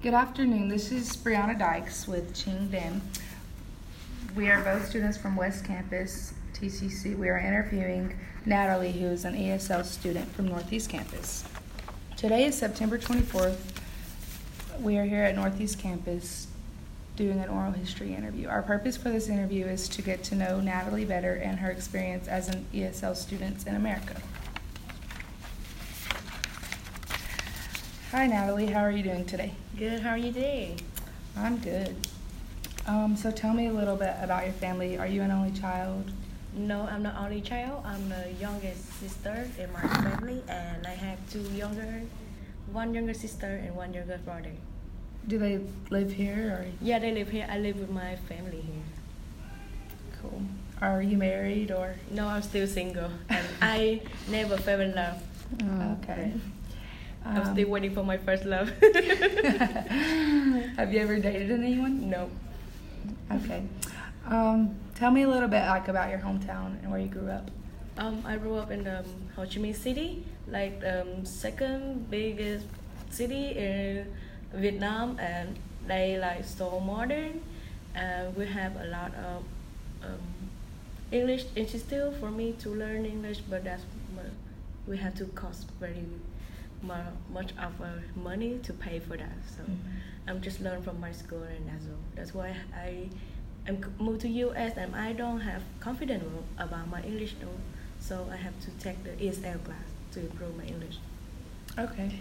Good afternoon. This is Brianna Dykes with Ching Dinh. We are both students from West Campus, TCC. We are interviewing Natalie, who is an ESL student from Northeast Campus. Today is September 24th. We are here at Northeast Campus doing an oral history interview. Our purpose for this interview is to get to know Natalie better and her experience as an ESL student in America. Hi Natalie, how are you doing today? Good, how are you doing? I'm good. So tell me a little bit about your family. Are you an only child? No, I'm not only child. I'm the youngest sister in my family, and I have one younger sister and one younger brother. Do they live here? Or? Yeah, they live here. I live with my family here. Cool. Are you married or? No, I'm still single, and I never fell in love. Okay. I'm still waiting for my first love. Have you ever dated anyone? No. Okay. Tell me a little bit about your hometown and where you grew up. I grew up in Ho Chi Minh City, like second biggest city in Vietnam, and they like so modern. We have a lot of English institute for me to learn English, but we have to cost very much of our money to pay for that. So I'm just learn from my school, and that's why I moved to US, and I don't have confidence about my English though. So I have to take the ESL class to improve my English. Okay.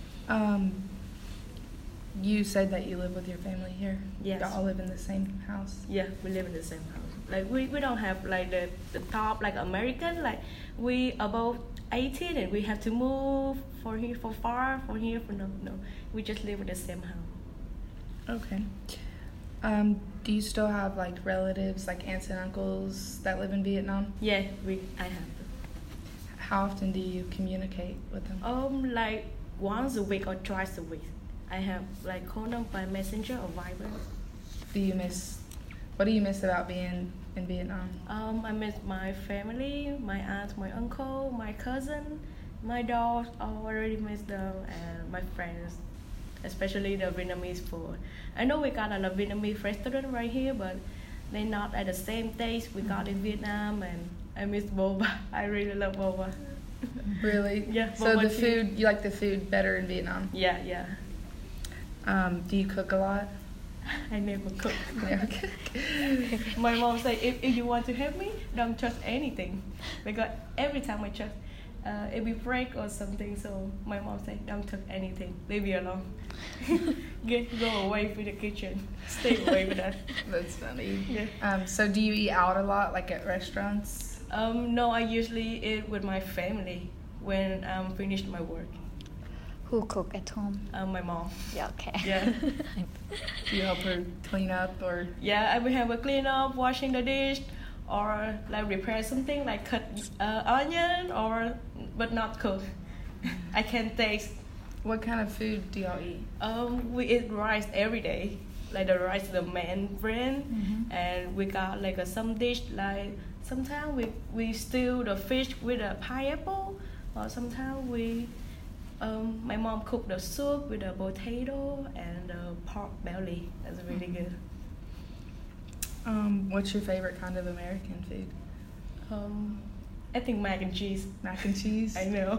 You said that you live with your family here? Yes. You all live in the same house? Yeah, we live in the same house. Like we don't have like the top like American, like we above 18 and we have to move for here for far from here for no. We just live in the same house. Okay. Do you still have like relatives, like aunts and uncles that live in Vietnam? Yeah, I have. How often do you communicate with them? Like once a week or twice a week. I have like call them by Messenger or Viber. What do you miss about being in Vietnam? I miss my family, my aunt, my uncle, my cousin, my dogs. I already miss them, and my friends, especially the Vietnamese food. I know we got a lot of Vietnamese restaurant right here, but they're not at the same taste we got in Vietnam, and I miss boba. I really love boba. Really? Yeah. So the food, you like the food better in Vietnam? Yeah. Do you cook a lot? I never cook. Never cook. My mom said, if you want to help me, don't touch anything. Because every time I touch, it will break or something. So my mom said, don't touch anything. Leave me alone. Go away from the kitchen. Stay away with that. That's funny. Yeah. So do you eat out a lot, like at restaurants? No, I usually eat with my family when I'm finished my work. Who cook at home? My mom. Yeah, okay. Yeah. Do you help her clean up or? Yeah, I will have a clean up, washing the dish, or like prepare something like cut onion, but not cook. I can taste. What kind of food do y'all eat? We eat rice every day. Like the rice, the main brand, and we got like some dish like sometimes we stew the fish with a pineapple, or sometimes my mom cooked the soup with the potato and the pork belly. That's really good. What's your favorite kind of American food? I think mac and cheese. Mac and cheese? I know.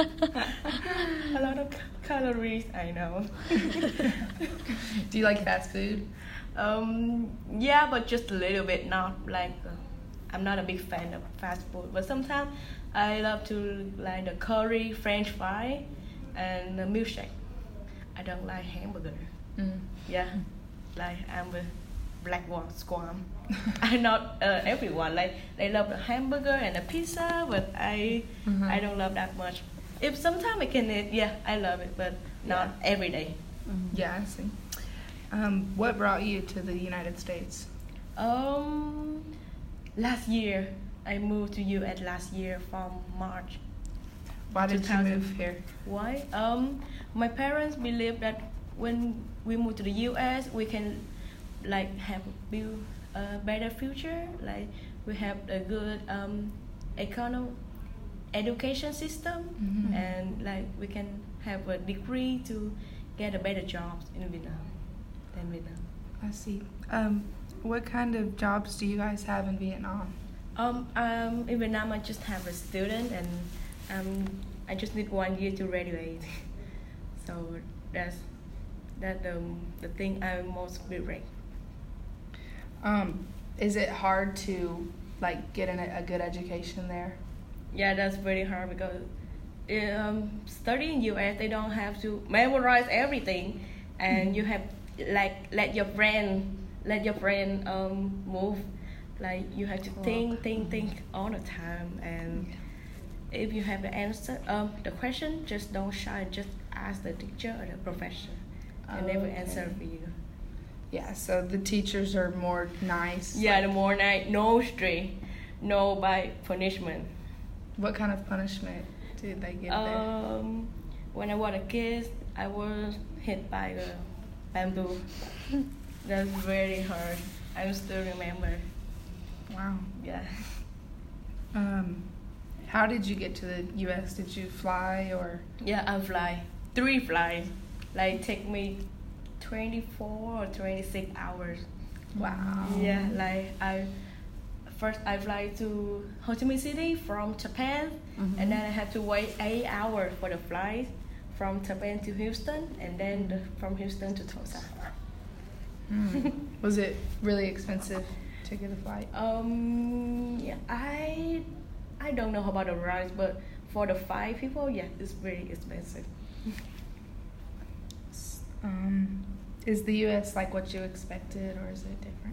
A lot of calories, I know. Do you like fast food? Yeah, but just a little bit. Not like I'm not a big fan of fast food, but sometimes I love to like the curry, French fry, and the milkshake. I don't like hamburger. Yeah, like I'm a black squam. I not everyone like they love the hamburger and the pizza, but I don't love that much. If sometimes I can eat, yeah, I love it, but not every day. Yeah, I see. What brought you to the United States? Last year I moved to US last year from March. Why did you move here? Why? My parents believe that when we move to the US, we can like build a better future. Like we have a good education system, and like we can have a degree to get a better jobs in Vietnam than Vietnam. I see. What kind of jobs do you guys have in Vietnam? In Vietnam, I just have a student, and I just need 1 year to graduate. So that's the thing I'm most regret. Is it hard to like get a good education there? Yeah, that's very hard because studying in US they don't have to memorize everything, and you have like let your brain move. Like you have to think all the time, and if you have the answer, the question, just don't shy, just ask the teacher or the professor, and they will answer for you. Yeah, so the teachers are more nice. Yeah, the more nice, no strict, no by punishment. What kind of punishment did they give there? When I was a kid, I was hit by a bamboo. That's very hard. I still remember. Wow. Yeah. How did you get to the U.S.? Did you fly or? Yeah, I fly. 3 flights. Like take me 24 or 26 hours. Wow. Yeah, like I fly to Ho Chi Minh City from Japan, and then I had to wait 8 hours for the flight from Japan to Houston, and then from Houston to Tulsa. Was it really expensive to get a flight? Yeah, I don't know about the price, but for the 5 people, yeah, it's very expensive. Is the U.S. like what you expected, or is it different?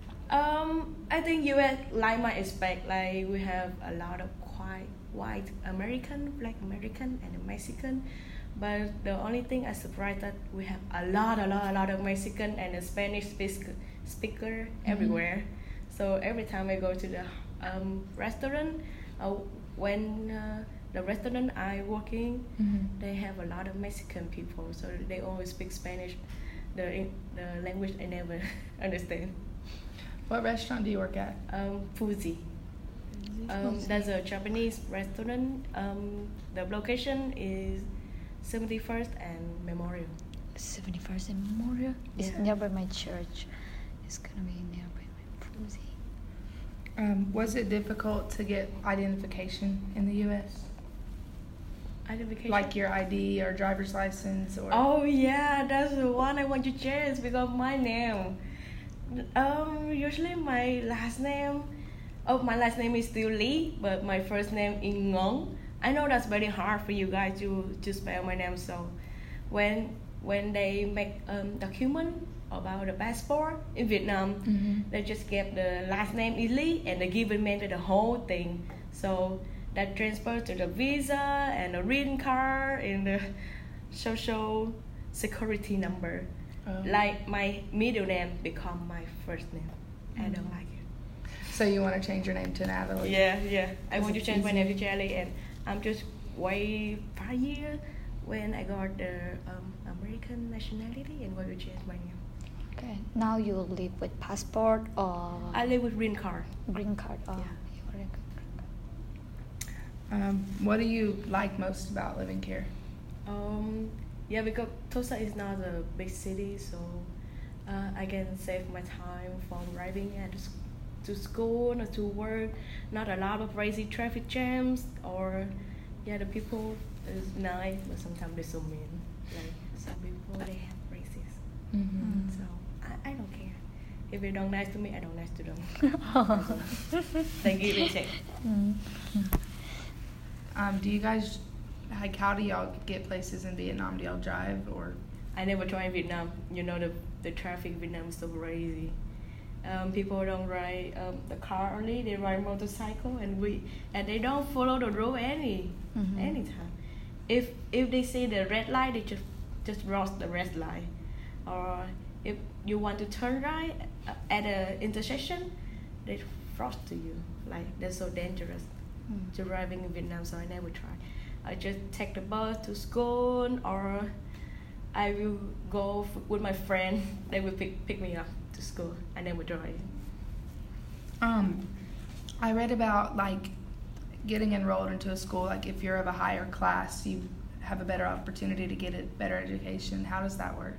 I think US like my expect, like we have a lot of quite white American, Black American, and Mexican, but the only thing I surprised that we have a lot of Mexican and a Spanish speaker everywhere. So every time I go to the restaurant, when the restaurant I working, they have a lot of Mexican people, so they always speak Spanish, the language I never understand. What restaurant do you work at? Fuji. That's a Japanese restaurant. The location is 71st and Memorial. 71st and Memorial? It's Yeah. nearby my church. It's gonna be nearby my Fuji. Was it difficult to get identification in the U.S.? Identification? Like your ID or driver's license or? Oh yeah, that's the one I want to change because my name. Usually my last name is still Lee, but my first name is Ngong. I know that's very hard for you guys to spell my name. So when they make document about the passport in Vietnam, they just get the last name is Lee and they give me the whole thing. So that transfers to the visa and the green card and the social security number. Like my middle name become my first name. I don't like it. So you want to change your name to Natalie? Yeah. I want to it's change my easy. name to Jelly, and I'm just wait 5 years when I got the American nationality and going to change my name. Okay. Now you live with passport or I live with green card. green card? Oh, Yeah. you already got green card. What do you like most about living here? Yeah, because Tulsa is not a big city, so I can save my time from driving to school or to work. Not a lot of crazy traffic jams, or the people is nice, but sometimes they're so mean. Like some people, they have racist. So I don't care. If they don't nice to me, I don't nice to them. They give and take. Do you guys, like, how do y'all get places in Vietnam? Do y'all drive or? I never tried Vietnam. You know, the traffic in Vietnam is so crazy. People don't ride the car only; they ride motorcycle, and they don't follow the road anytime. If they see the red light, they just cross the red light. Or if you want to turn right at an intersection, they frost to you. Like that's so dangerous to driving in Vietnam. So I never try. I just take the bus to school, or I will go with my friend. They will pick me up to school. I never drive. I read about like getting enrolled into a school. Like if you're of a higher class, you have a better opportunity to get a better education? How does that work?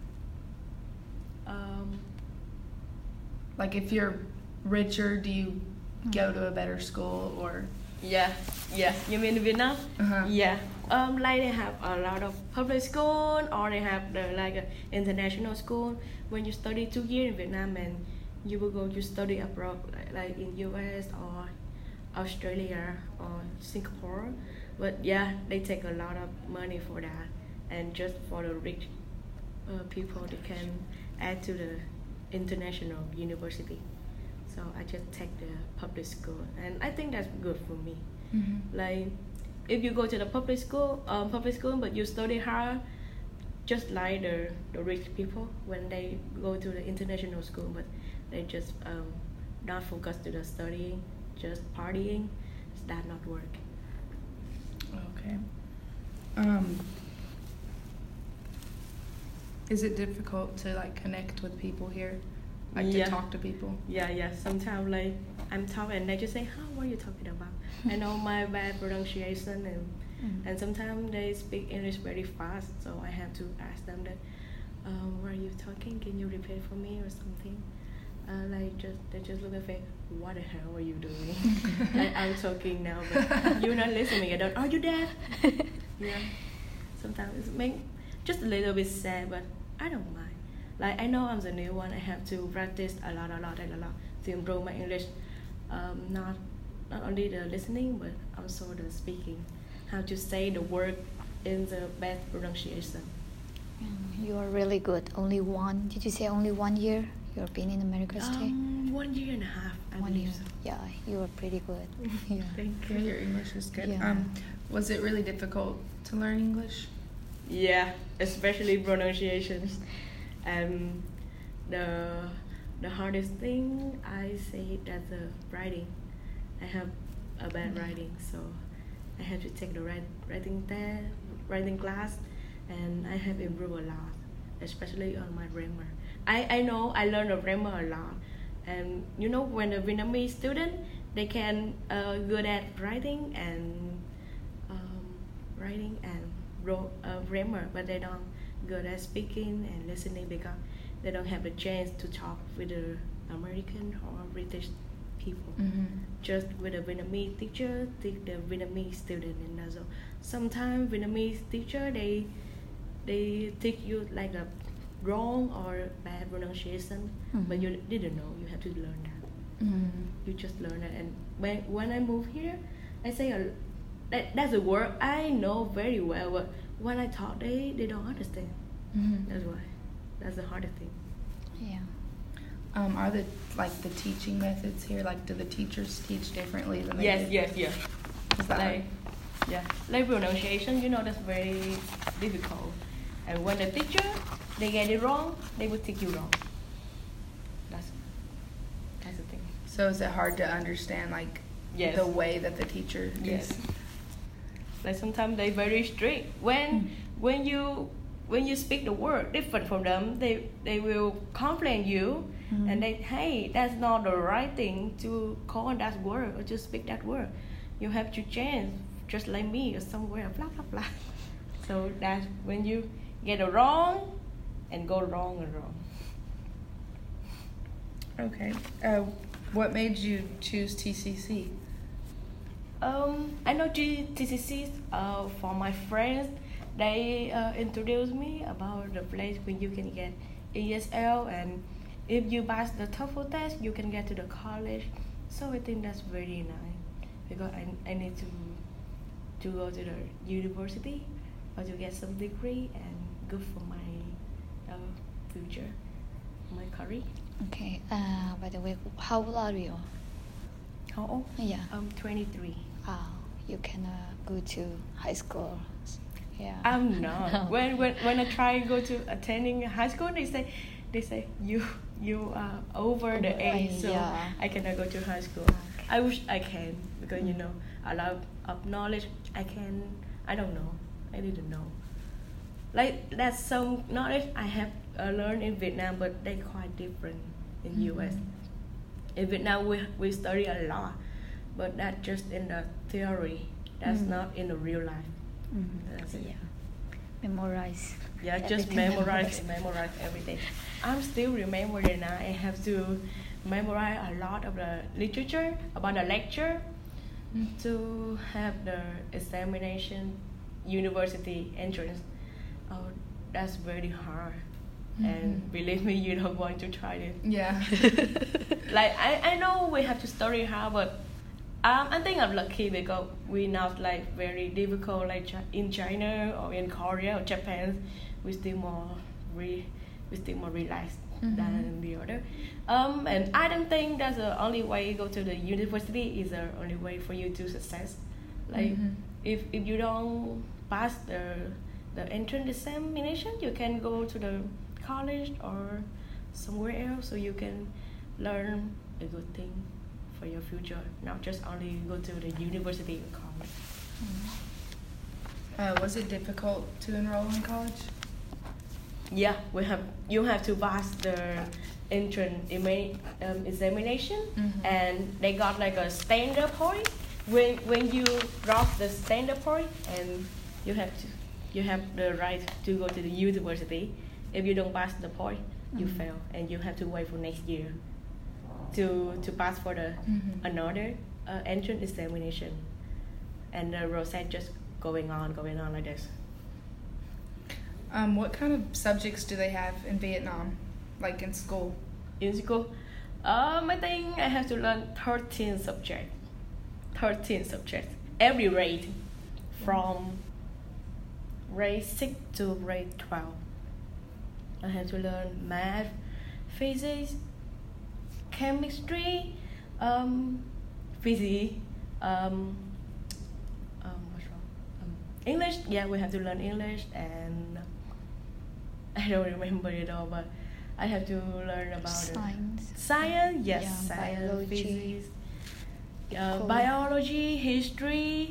Like if you're richer, do you go to a better school or? Yeah. You mean in Vietnam? Uh-huh. Yeah. Like they have a lot of public school, or they have the like international school. When you study 2 years in Vietnam and you will go to study abroad, like in US or Australia or Singapore. But yeah, they take a lot of money for that, and just for the rich people, they can add to the international university. So I just take the public school, and I think that's good for me. Mm-hmm. Like if you go to the public school, but you study hard, just like the rich people when they go to the international school, but they just not focus to the studying, just partying. That not work. Okay. Is it difficult to like connect with people here? Like Yeah. to talk to people? Yeah. Sometimes like I'm talking and they just say, "How? What are you talking about?" I know my bad pronunciation, and sometimes they speak English very fast, so I have to ask them that, "What are you talking? Can you repeat for me or something?" They just look at me, "What the hell are you doing?" Like I'm talking now, but you're not listening. I don't. Are you deaf? Yeah. Sometimes it makes just a little bit sad, but I don't mind. Like I know I'm the new one. I have to practice a lot to improve my English. Not only the listening, but also the speaking. How to say the word in the best pronunciation. You are really good. Did you say only 1 year you've been in America stay? 1 year and a half, I 1 believe year. so. Yeah, you are pretty good. Yeah. Thank Yeah, you. your English is good. Yeah. Was it really difficult to learn English? Yeah, especially pronunciations. And the hardest thing I say that's the writing. I have a bad writing, so I have to take the writing class, and I have improved a lot, especially on my grammar. I know I learned the grammar a lot, and you know when a Vietnamese student they can good at writing and grammar, but they don't good at speaking and listening because they don't have the chance to talk with the American or British people. Mm-hmm. Just with a Vietnamese teacher, teach the Vietnamese student, and also sometimes Vietnamese teacher they teach you like a wrong or bad pronunciation, but you didn't know. You have to learn that. Mm-hmm. You just learn it, and when I move here, I say that's a word I know very well, but when I talk, they don't understand. Mm-hmm. That's why. That's the hardest thing. Yeah. Are the teaching methods here, like do the teachers teach differently than they do? Yes. Is that Like, yeah, like pronunciation, that's very difficult. And when the teacher they get it wrong, they will teach you wrong. That's the thing. So is it hard to understand like Yes. the way that the teacher Yes. is? Like sometimes they very strict. When you speak the word different from them, they will complain you, and hey, that's not the right thing to call that word or to speak that word. You have to change, just like me or somewhere, blah blah blah. So that's when you get it wrong and go wrong and wrong. Okay. What made you choose TCC? I know TCC for my friends. They introduced me about the place where you can get ESL, and if you pass the TOEFL test, you can get to the college. So I think that's very nice because I need to go to the university or to get some degree and good for my future, my career. Okay. By the way, how old are you? How old? Yeah. I'm 23. You can go to high school. Yeah. I'm not. When I try to go to attending high school, they say you are over the age, so yeah. I cannot go to high school. Okay. I wish I can because a lot of knowledge I don't know. I didn't know. Like that's some knowledge I have learned in Vietnam, but they quite different in US. In Vietnam we study a lot, but that's just in the theory. That's not in the real life. That's it. Yeah. Memorize. Yeah, just everything. memorize everything. I'm still remembering now. I have to memorize a lot of the literature about the lecture to have the examination, university entrance. Oh, that's very hard. And believe me, you don't want to try it. Yeah. Like I know we have to study hard, but I think I'm lucky because we not like very difficult like in China or in Korea or Japan. We still more relaxed than the other. And I don't think that's the only way you go to the university is the only way for you to success. Like if you don't pass the entrance examination, you can go to the college or somewhere else so you can learn a good thing for your future, not just only go to the university or college. Was it difficult to enroll in college? Yeah, you have to pass the entrance examination, and they got like a standard point. When you cross the standard point, and you have the right to go to the university. If you don't pass the point, you fail, and you have to wait for next year to pass for the another entrance examination, and the process just going on like this. What kind of subjects do they have in Vietnam, like in school? In school, I think I have to learn 13 subjects. 13 subjects every grade, from grade 6 to grade 12. I have to learn math, physics, chemistry, physics, what's wrong? English. Yeah, we have to learn English, and I don't remember it all, but I have to learn about Science. Science, yes, Yeah, science, biology. physics, biology, history,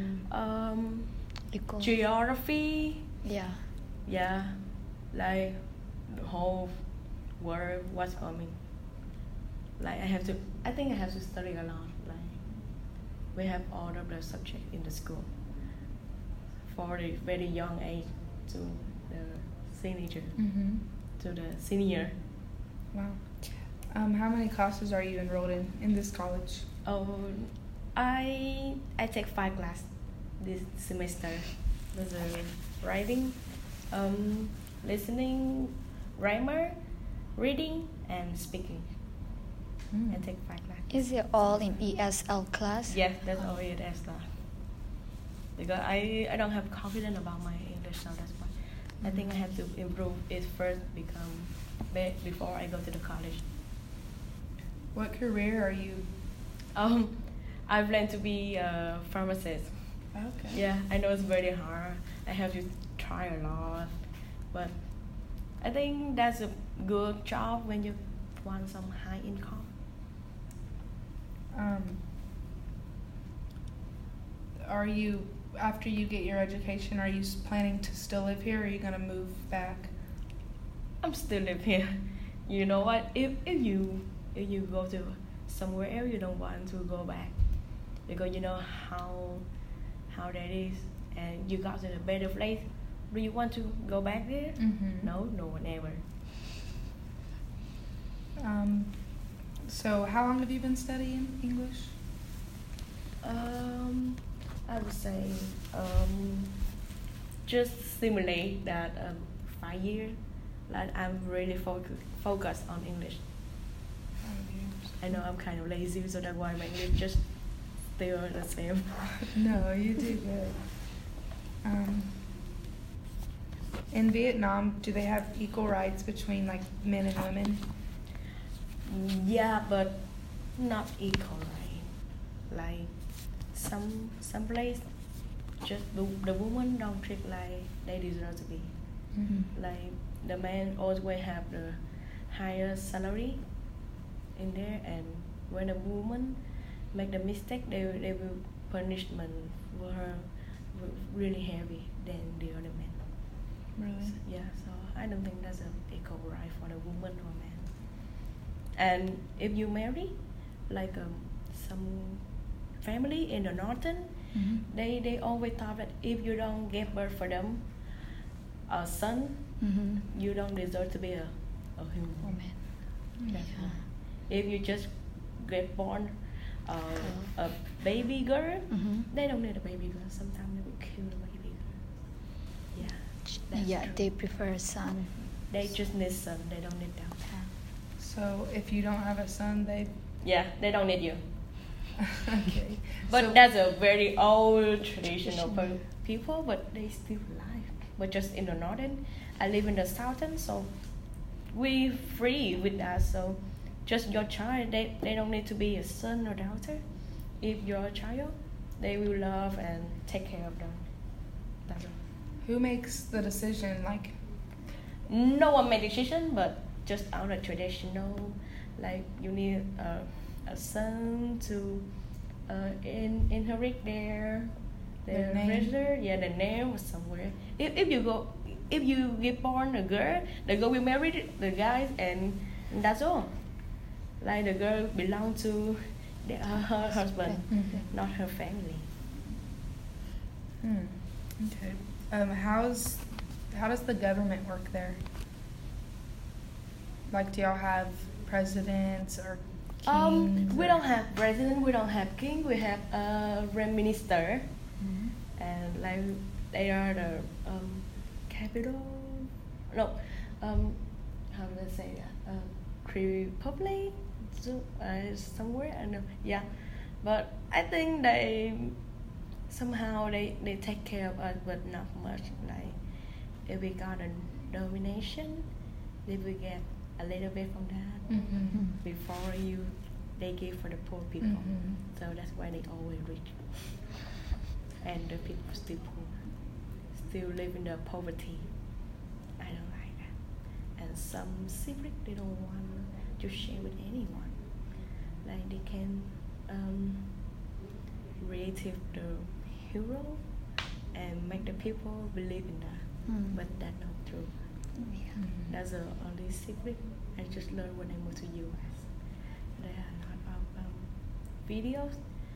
Eco. geography. Yeah. Like the whole world, what's coming. Like I think I have to study a lot. Like we have all of the subjects in the school for the very young age to the teenager to the senior. Wow. How many classes are you enrolled in this college? Oh, I take 5 classes this semester. There's a writing, listening, grammar, reading, and speaking. I take 5 classes. Is it all in ESL class? Yes, that's all it is. Because I don't have confidence about my English, so that's why I think I have to improve it first before I go to the college. What career are you? I plan to be a pharmacist. Okay. Yeah, I know it's very hard. I have to try a lot, but I think that's a good job when you want some high income. Are you, after you get your education, are you planning to still live here, or are you gonna move back? I'm still live here. You know what? If you go to somewhere else, you don't want to go back because you know how that is, and you got to a better place. Do you want to go back there? No one ever. So how long have you been studying English? I would say just simulate that 5 years. Like I'm really focused on English. 5 years. I know I'm kind of lazy, so that's why my English just still the same. No, you do good. In Vietnam, do they have equal rights between like men and women? Yeah, but not equal, right? Like some place, just the woman don't treat like they deserve to be. Like the men always have the higher salary in there, and when a woman make the mistake, they will punishment for her really heavy than the other men. Really? Yeah, so I don't think that's an equal right for the woman or man. And if you marry, like some family in the northern, Mhm. They always thought that if you don't give birth for them a son, Mhm. you don't deserve to be a Oh human. man. That's Yeah. why. If you just get born a baby girl, Mhm. they don't need a baby girl. Sometimes they will kill the baby girl. Yeah, that's Yeah, true. they prefer a son. They just need son. They don't need daughter. So if you don't have a son, they Yeah, they don't need you. okay. But So- that's a very old traditional Traditional. people, but they still alive. But just in the northern, I live in the southern, so we free with that. So just your child, they don't need to be a son or daughter. If you're a child, they will love and take care of them. That's all. Who makes the decision? Like, No one made decision, but just out of traditional, like you need a son to inherit their Their name. register, yeah, the name or somewhere. If you get born a girl, the girl will marry the guys, and that's all. Like the girl belong to her husband, Mhm. not her family. Okay. How does the government work there? Like, do y'all have presidents or kings? We or- don't have president, we don't have king, we have a prime minister, Mhm. and like they are the capital. No, how do I say that? Republic, somewhere I don't know. Yeah, but I think somehow they take care of us, but not much. Like if we got a domination, they will get a little bit from that. Mhm. Before they give for the poor people. Mhm. So that's why they always rich. And the people still poor. Still live in the poverty. I don't like that. And some secret they don't want to share with anyone. Like they can creative the hero and make the people believe in that. Mm. But that's not true. Yeah. Mhm. That's the only secret I just learned when I moved to US. There are a lot of videos.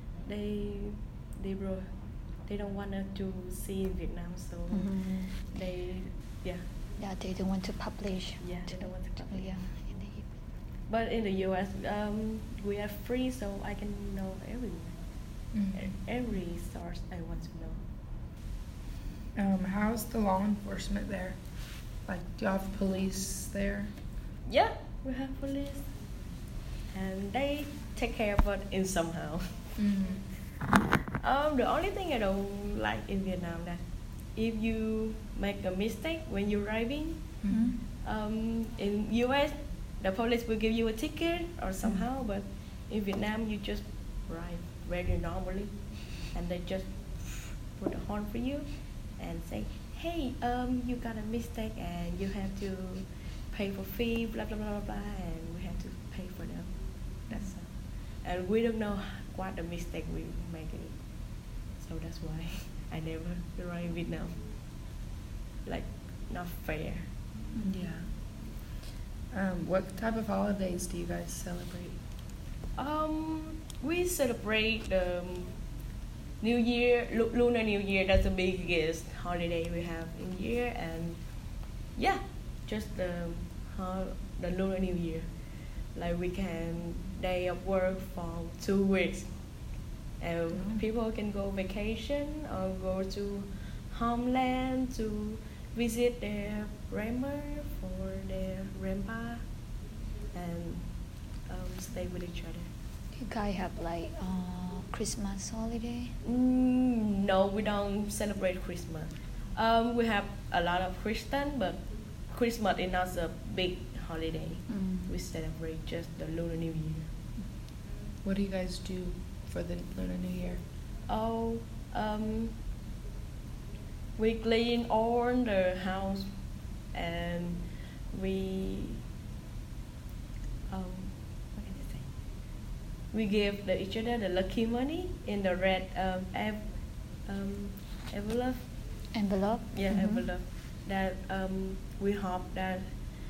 They don't want us to see in Vietnam, so Mhm. they Yeah, they don't want to publish. they don't want to publish. Yeah. in the- But in the US, we are free, so I can know everywhere. Mhm. Every source I want to know. How's the law enforcement there? Like, do y'all have police there? Yeah, we have police, and they take care of us in somehow. Mm-hmm. The only thing I don't like in Vietnam that if you make a mistake when you're driving, Mhm. in US, the police will give you a ticket or somehow, but in Vietnam you just drive very normally, and they just put a horn for you and say, hey, you got a mistake and you have to pay for fee, blah blah blah blah blah, and we have to pay for them. That's all. And we don't know what the mistake we make it. So that's why I never drive in Vietnam. Like not fair. Yeah. What type of holidays do you guys celebrate? We celebrate the New Year, Lunar New Year. That's the biggest holiday we have in year, and yeah, just the Lunar New Year. Like we can day of work for 2 weeks, and people can go vacation or go to homeland to visit their grandma for their grandpa, and stay with each other. You guys have like Christmas holiday? No, we don't celebrate Christmas. We have a lot of Christian, but Christmas is not a big holiday. Mm. We celebrate just the Lunar New Year. What do you guys do for the Lunar New Year? Oh, we clean all the house, and we what can I say? We give each other the lucky money in the red envelope. Envelope? Yeah, Mhm. envelope. That we hope that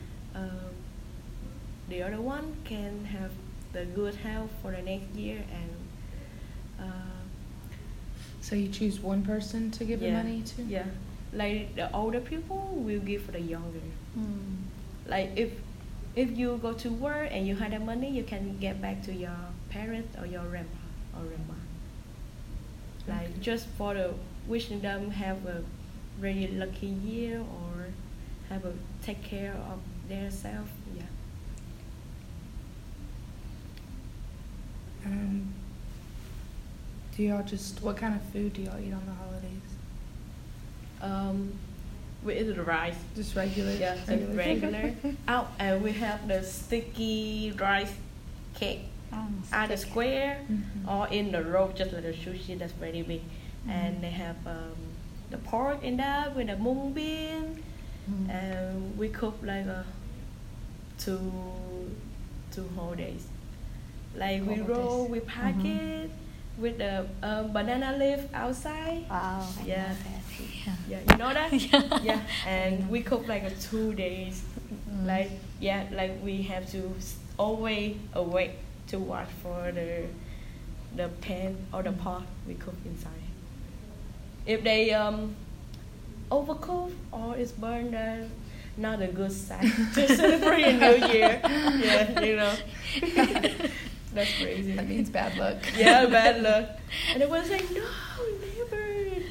the other one can have the good health for the next year and So you choose one person to give the money to? Yeah, like the older people will give for the younger. Mm. Like if you go to work and you have the money, you can get back to your parents or your grandpa or grandma. Like just for the wishing them have a really lucky year or have a take care of their self. Yeah. Do y'all what kind of food do y'all eat on the holidays? We eat the rice. Just regular? Yeah, just regular. Oh, and we have the sticky rice cake at the square or in the roll, just like the sushi that's very big. And they have the pork in that with the mung bean. And we cook like two whole days. Like we roll, we pack it with the banana leaf outside. Wow. Yeah. Yeah. Yeah, you know that? Yeah. Yeah. And we cook like 2 days. Like we have to always awake to watch for the pan or the pot we cook inside. If they overcook or it's burned, not a good sign to celebrate a new year. Yeah, you know. That's crazy. That means bad luck. Yeah, bad luck. And it was like, no, never.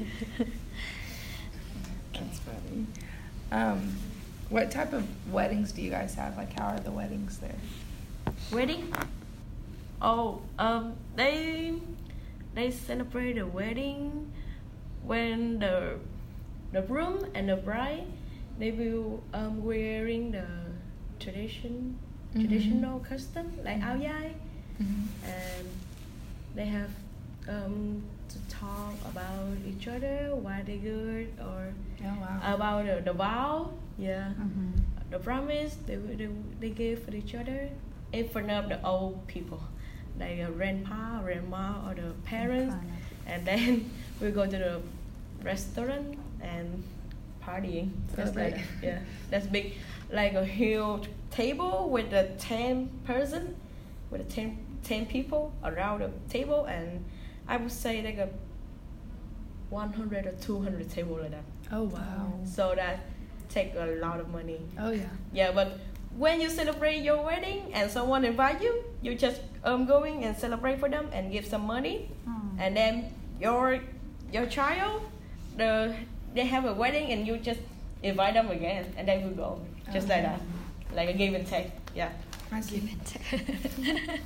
That's funny. What type of weddings do you guys have? Like, how are the weddings there? Wedding? Oh, they celebrate the wedding when the groom and the bride, they will wearing the traditional custom like áo dài, and they have to talk about each other, why they good, or about the vow, the promise they give for each other in front of the old people, like a grandpa, grandma, or the parents, and then we go to the restaurant and partying. Just like that. Yeah, that's big, like a huge table with the 10 person, with the 10 people around the table, and I would say like a 100 or 200 table like that. Oh wow! So that take a lot of money. Oh yeah. Yeah, but when you celebrate your wedding and someone invite you, you just going and celebrate for them and give some money, and then your child, they have a wedding and you just invite them again and they will go just like that, like a give and take. Yeah. Give and take.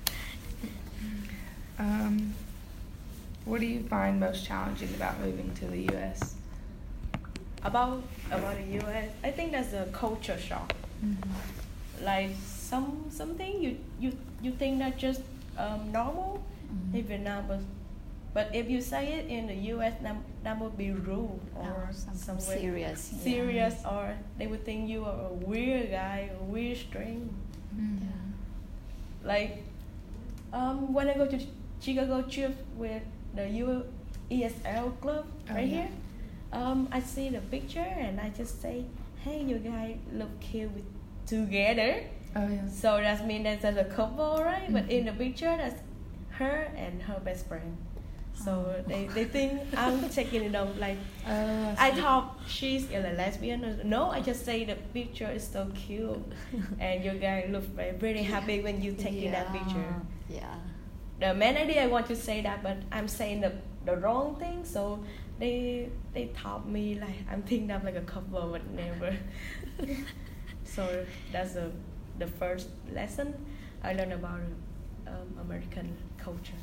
What do you find most challenging about moving to the U.S.? About the U.S., I think that's a culture shock. Like something you think that just normal in Vietnam, but if you say it in the U.S., that would be rude or somewhere serious, or they would think you are a weird guy, a weird stranger. Like when I go to Chicago trip with the ESL club here, I see the picture and I just say, hey, you guys look cute together. Oh yeah. So that means that's a couple, right? But in the picture, that's her and her best friend. So they think I'm taking it off. Like I thought she's a lesbian. No, I just say the picture is so cute, and you guys look very happy when you taking that picture. Yeah. The main idea I want to say that, but I'm saying the wrong thing. So they taught me like I'm thinking of like a couple, but never. So that's the first lesson I learned about American culture.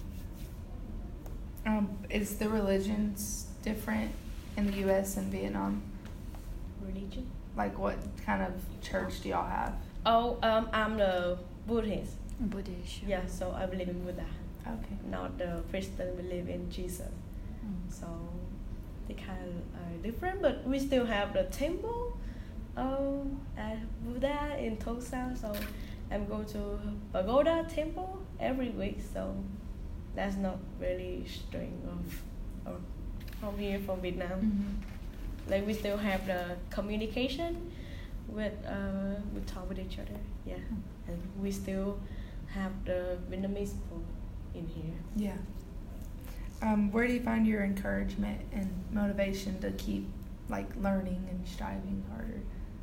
Is the religions different in the U.S. and Vietnam? Religion? Like what kind of church do y'all have? Oh, I'm the Buddhist. Buddhist. Yeah, so I believe in Buddha. Okay. Not the Christian believe in Jesus. So they kind of different, but we still have the temple at Buddha in Tosa. So I'm going to Pagoda temple every week. So that's not really strange of from here from Vietnam. Like we still have the communication with we talk with each other. Yeah, and we still have the Vietnamese food in here. Yeah. Where do you find your encouragement and motivation to keep like learning and striving harder?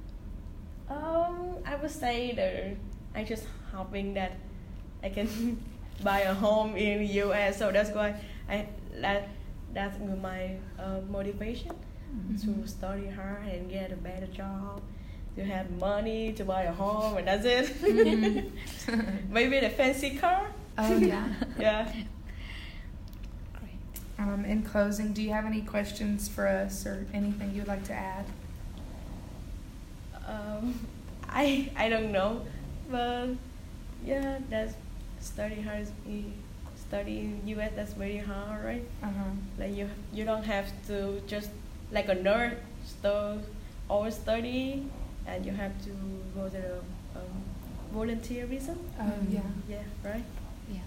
I would say that I just hoping that I can buy a home in the U.S. So that's why that's my motivation to study hard and get a better job, to have money to buy a home, and that's it. Maybe the fancy car. Oh yeah. Yeah. Great. In closing, do you have any questions for us or anything you'd like to add? I don't know, but yeah, that's study hard. Study in U.S. that's very hard, right? Like you don't have to just like a nerd or study, and you have to go to the volunteerism. Oh yeah. Yeah, right. Yeah.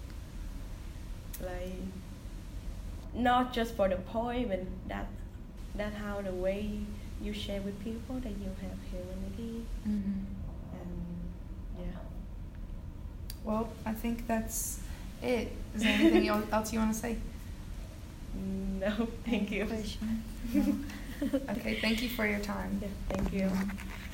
Like not just for the point, but that how the way you share with people that you have humanity, and yeah. Well, I think that's it. Is there anything else you want to say? No, thank you. Question? Okay, thank you for your time. Yeah, thank you.